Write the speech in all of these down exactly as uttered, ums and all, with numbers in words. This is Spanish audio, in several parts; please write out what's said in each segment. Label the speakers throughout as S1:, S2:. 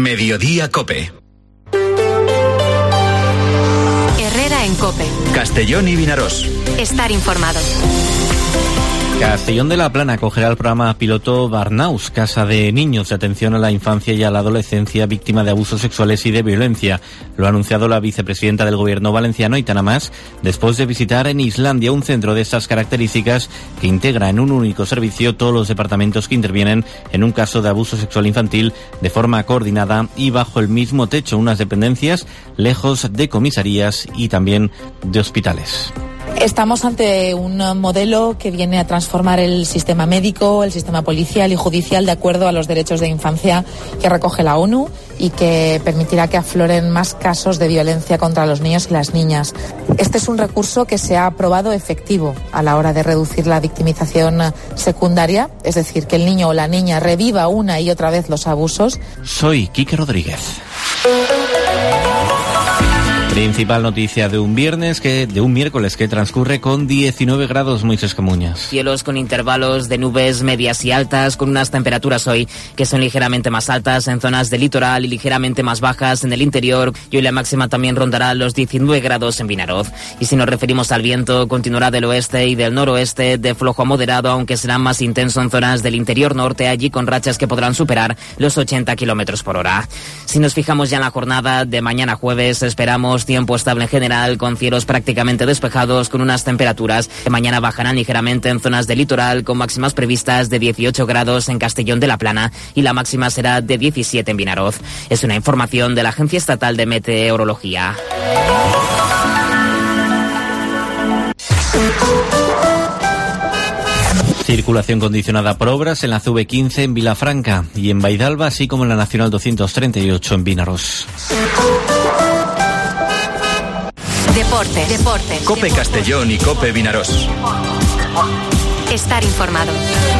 S1: Mediodía Cope.
S2: Herrera en Cope.
S1: Castellón y Vinarós.
S2: Estar informado.
S3: Castellón de la Plana acogerá el programa piloto Barnaus, Casa de Niños de Atención a la Infancia y a la Adolescencia víctima de abusos sexuales y de violencia. Lo ha anunciado la vicepresidenta del Gobierno valenciano, Aitana Mas, después de visitar en Islandia un centro de estas características que integra en un único servicio todos los departamentos que intervienen en un caso de abuso sexual infantil de forma coordinada y bajo el mismo techo, unas dependencias lejos de comisarías y también de hospitales.
S4: Estamos ante un modelo que viene a transformar el sistema médico, el sistema policial y judicial de acuerdo a los derechos de infancia que recoge la ONU y que permitirá que afloren más casos de violencia contra los niños y las niñas. Este es un recurso que se ha probado efectivo a la hora de reducir la victimización secundaria, es decir, que el niño o la niña reviva una y otra vez los abusos.
S3: Soy Quique Rodríguez. Principal noticia de un viernes que de un miércoles que transcurre con diecinueve grados, Moisés Camuñas.
S5: Cielos con intervalos de nubes medias y altas, con unas temperaturas hoy que son ligeramente más altas en zonas del litoral y ligeramente más bajas en el interior. Y hoy la máxima también rondará los diecinueve grados en Vinaroz. Y si nos referimos al viento, continuará del oeste y del noroeste de flojo a moderado, aunque será más intenso en zonas del interior norte, allí con rachas que podrán superar los ochenta kilómetros por hora. Si nos fijamos ya en la jornada de mañana jueves, esperamos tiempo estable en general, con cielos prácticamente despejados, con unas temperaturas que mañana bajarán ligeramente en zonas del litoral, con máximas previstas de dieciocho grados en Castellón de la Plana y la máxima será de diecisiete en Vinaroz. Es una información de la Agencia Estatal de Meteorología.
S3: Circulación condicionada por obras en la C V quince en Vilafranca y en Baidalba, así como en la Nacional doscientos treinta y ocho en Vinarós.
S2: Deportes. Deportes.
S1: Cope Castellón y Cope Vinarós.
S2: Estar informado.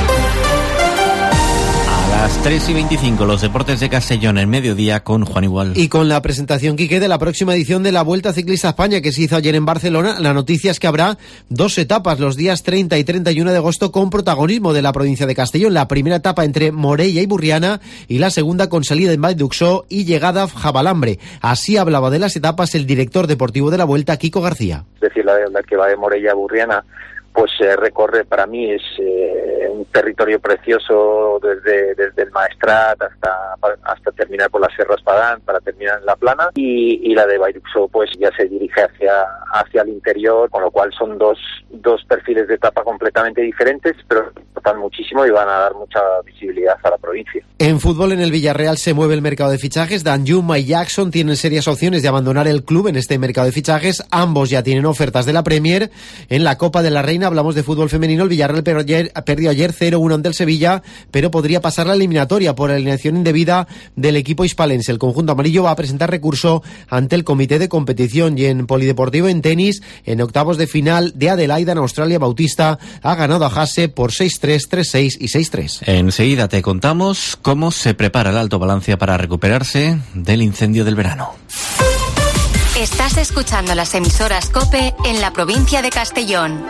S3: A las tres y veinticinco, los deportes de Castellón en mediodía con Juan Igual.
S6: Y con la presentación, Quique, de la próxima edición de la Vuelta Ciclista a España que se hizo ayer en Barcelona, la noticia es que habrá dos etapas los días treinta y treinta y uno de agosto con protagonismo de la provincia de Castellón. La primera etapa entre Morella y Burriana y la segunda con salida en Vallduxó y llegada a Jabalambre. Así hablaba de las etapas el director deportivo de la Vuelta, Kiko García.
S7: Es decir, la que va de Morella a Burriana pues eh, recorre, para mí es eh, un territorio precioso desde, desde el Maestrat hasta hasta terminar por la Serra Espadán, para terminar en La Plana, y, y la de Vallduxó pues ya se dirige hacia hacia el interior, con lo cual son dos dos perfiles de etapa completamente diferentes, pero importan muchísimo y van a dar mucha visibilidad a la provincia.
S6: En fútbol, en el Villarreal se mueve el mercado de fichajes. Danjuma y Jackson tienen serias opciones de abandonar el club en este mercado de fichajes. Ambos ya tienen ofertas de la Premier. En la Copa de la Reina hablamos de fútbol femenino. El Villarreal perdió ayer, perdió ayer cero uno ante el Sevilla, pero podría pasar la eliminatoria por alineación indebida del equipo hispalense. El conjunto amarillo va a presentar recurso ante el comité de competición. Y en polideportivo, en tenis, en octavos de final de Adelaida, en Australia, Bautista ha ganado a Hasse por seis tres, tres seis y seis tres.
S3: Enseguida te contamos cómo se prepara el Alto Palancia para recuperarse del incendio del verano.
S2: Estás escuchando las emisoras COPE en la provincia de Castellón.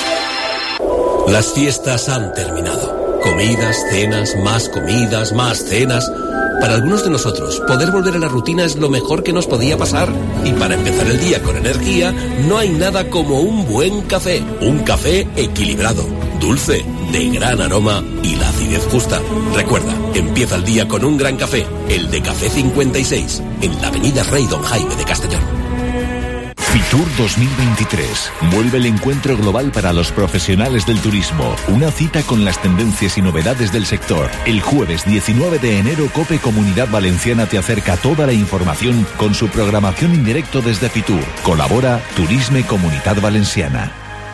S8: Las fiestas han terminado. Comidas, cenas, más comidas, más cenas. Para algunos de nosotros, poder volver a la rutina es lo mejor que nos podía pasar. Y para empezar el día con energía, no hay nada como un buen café. Un café equilibrado, dulce, de gran aroma y la acidez justa. Recuerda, empieza el día con un gran café, el de Café cincuenta y seis, en la avenida Rey Don Jaime de Castellón.
S9: Fitur dos mil veintitrés. Vuelve el encuentro global para los profesionales del turismo. Una cita con las tendencias y novedades del sector. El jueves diecinueve de enero, COPE Comunidad Valenciana te acerca toda la información con su programación en directo desde Fitur. Colabora Turisme Comunitat Valenciana.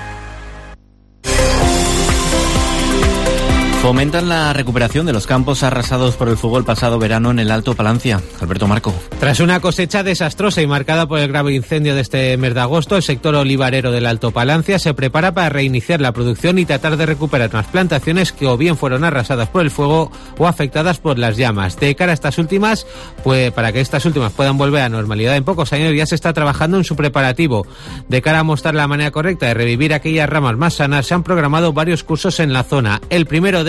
S3: Fomentan la recuperación de los campos arrasados por el fuego el pasado verano en el Alto Palancia. Alberto Marco.
S10: Tras una cosecha desastrosa y marcada por el grave incendio de este mes de agosto, el sector olivarero del Alto Palancia se prepara para reiniciar la producción y tratar de recuperar unas plantaciones que o bien fueron arrasadas por el fuego o afectadas por las llamas. De cara a estas últimas, pues para que estas últimas puedan volver a normalidad en pocos años, ya se está trabajando en su preparativo. De cara a mostrar la manera correcta de revivir aquellas ramas más sanas, se han programado varios cursos en la zona. El primero de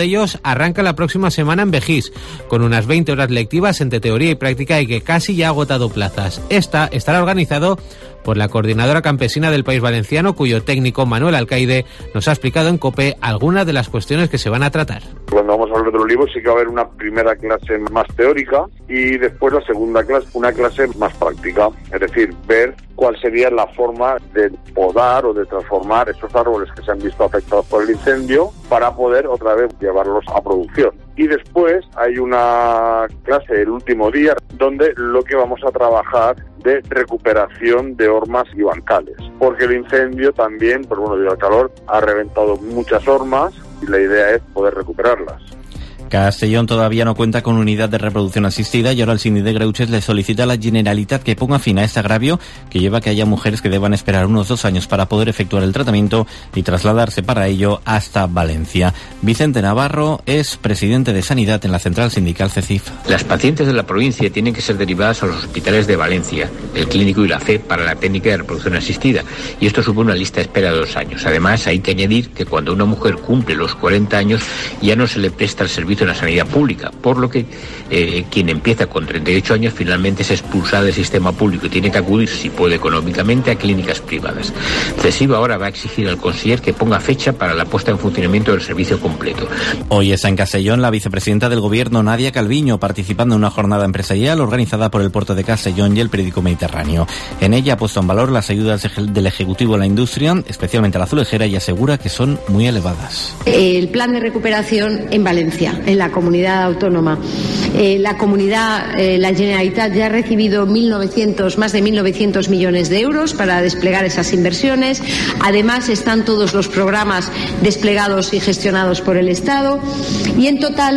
S10: de ellos arranca la próxima semana en Begís, con unas veinte horas lectivas entre teoría y práctica y que casi ya ha agotado plazas. Esta estará organizado por la Coordinadora Campesina del País Valenciano, cuyo técnico Manuel Alcaide nos ha explicado en COPE algunas de las cuestiones que se van a tratar.
S11: Cuando vamos a hablar del olivo sí que va a haber una primera clase más teórica y después la segunda clase, una clase más práctica, es decir, ver cuál sería la forma de podar o de transformar esos árboles que se han visto afectados por el incendio para poder otra vez llevarlos a producción. Y después hay una clase el último día donde lo que vamos a trabajar de recuperación de hormas y bancales, porque el incendio también, pues bueno, debido al calor, ha reventado muchas hormas y la idea es poder recuperarlas.
S3: Castellón todavía no cuenta con unidad de reproducción asistida y ahora el síndic de Greuges le solicita a la Generalitat que ponga fin a este agravio que lleva a que haya mujeres que deban esperar unos dos años para poder efectuar el tratamiento y trasladarse para ello hasta Valencia. Vicente Navarro es presidente de Sanidad en la central sindical CECIF.
S12: Las pacientes de la provincia tienen que ser derivadas a los hospitales de Valencia, el Clínico y la F E para la técnica de reproducción asistida, y esto supone una lista de espera de dos años. Además, hay que añadir que cuando una mujer cumple los cuarenta años ya no se le presta el servicio en la sanidad pública, por lo que eh, quien empieza con treinta y ocho años finalmente es expulsada del sistema público y tiene que acudir, si puede económicamente, a clínicas privadas. CESIF ahora va a exigir al conseller que ponga fecha para la puesta en funcionamiento del servicio completo.
S3: Hoy está en Castellón la vicepresidenta del Gobierno, Nadia Calviño, participando en una jornada empresarial organizada por el Puerto de Castellón y el Periódico Mediterráneo. En ella ha puesto en valor las ayudas del Ejecutivo a la industria, especialmente a la azulejera, y asegura que son muy elevadas.
S13: El plan de recuperación en Valencia, en la comunidad autónoma. Eh, la comunidad, eh, la Generalitat ya ha recibido mil novecientos, más de mil novecientos millones de euros para desplegar esas inversiones. Además están todos los programas desplegados y gestionados por el Estado. Y en total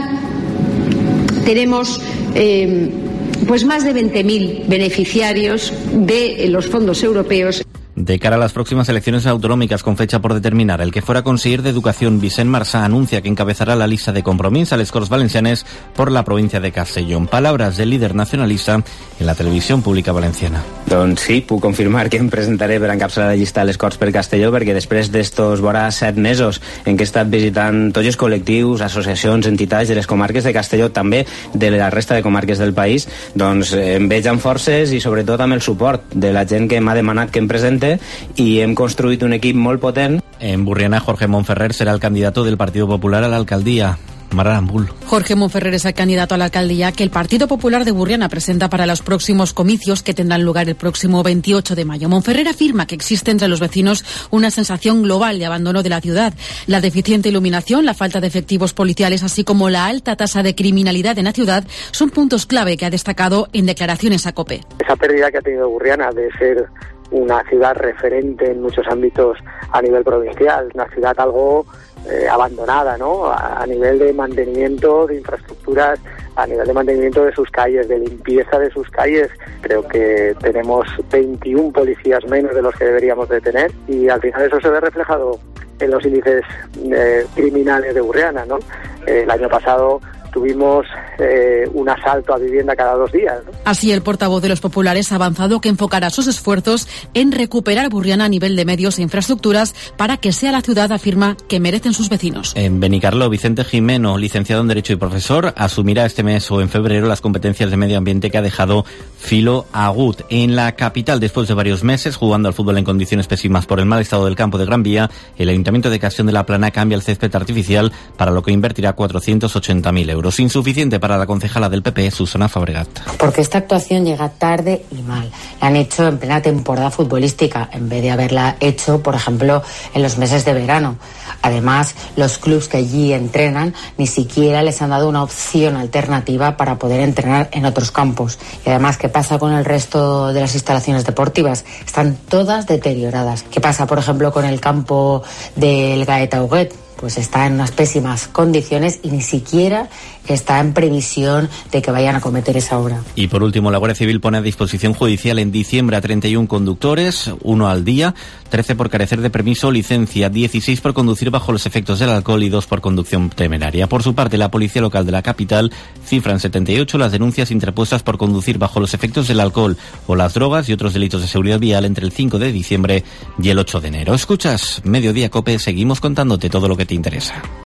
S13: tenemos eh, pues más de veinte mil beneficiarios de los fondos europeos.
S3: De cara a las próximas elecciones autonómicas con fecha por determinar, el que fuera conseller de Educación, Vicent Marsà, anuncia que encabezará la lista de Compromís a les Corts Valencianes por la provincia de Castellón. Palabras del líder nacionalista en la televisió pública valenciana.
S14: Doncs sí, puc confirmar que em presentaré per encapçalar la llista de les Corts per Castelló, perquè després d'estos vora set mesos en què he estat visitant tots els col·lectius, associacions, entitats de les comarques de Castelló, també de la resta de comarques del país, doncs em veig amb forces i sobretot amb el suport de la gent que m'ha demanat que em presente y hem construït un equip molt potent.
S3: En Burriana, Jorge Monferrer será el candidato del Partido Popular a la alcaldía. Mararambul.
S15: Jorge Monferrer es el candidato a la alcaldía que el Partido Popular de Burriana presenta para los próximos comicios que tendrán lugar el próximo veintiocho de mayo. Monferrer afirma que existe entre los vecinos una sensación global de abandono de la ciudad. La deficiente iluminación, la falta de efectivos policiales, así como la alta tasa de criminalidad en la ciudad son puntos clave que ha destacado en declaraciones a COPE.
S16: Esa pérdida que ha tenido Burriana de ser una ciudad referente en muchos ámbitos a nivel provincial, una ciudad algo eh, abandonada, ¿no? A, a nivel de mantenimiento de infraestructuras, a nivel de mantenimiento de sus calles, de limpieza de sus calles. Creo que tenemos veintiún policías menos de los que deberíamos de tener y al final eso se ve reflejado en los índices eh, criminales de Burriana, ¿no? Eh, el año pasado tuvimos eh, un asalto a vivienda cada dos días, ¿no?
S15: Así, el portavoz de los populares ha avanzado que enfocará sus esfuerzos en recuperar Burriana a nivel de medios e infraestructuras para que sea la ciudad, afirma, que merecen sus vecinos.
S3: En Benicarló, Vicente Jimeno, licenciado en Derecho y profesor, asumirá este mes o en febrero las competencias de medio ambiente que ha dejado Filo Agut. En la capital, después de varios meses jugando al fútbol en condiciones pésimas por el mal estado del campo de Gran Vía, el Ayuntamiento de Castellón de la Plana cambia el césped artificial, para lo que invertirá cuatrocientos ochenta mil euros. Insuficiente para la concejala del P P, Susana Fabregat.
S17: Porque esta actuación llega tarde y mal. La han hecho en plena temporada futbolística, en vez de haberla hecho, por ejemplo, en los meses de verano. Además, los clubes que allí entrenan ni siquiera les han dado una opción alternativa para poder entrenar en otros campos. Y además, ¿qué pasa con el resto de las instalaciones deportivas? Están todas deterioradas. ¿Qué pasa, por ejemplo, con el campo del Gaeta Huguet? Pues está en unas pésimas condiciones y ni siquiera está en previsión de que vayan a cometer esa obra.
S3: Y por último, la Guardia Civil pone a disposición judicial en diciembre a treinta y uno conductores, uno al día, trece por carecer de permiso o licencia, dieciséis por conducir bajo los efectos del alcohol y dos por conducción temeraria. Por su parte, la Policía Local de la capital cifra en setenta y ocho las denuncias interpuestas por conducir bajo los efectos del alcohol o las drogas y otros delitos de seguridad vial entre el cinco de diciembre y el ocho de enero. Escuchas Mediodía COPE, seguimos contándote todo lo que te interesa.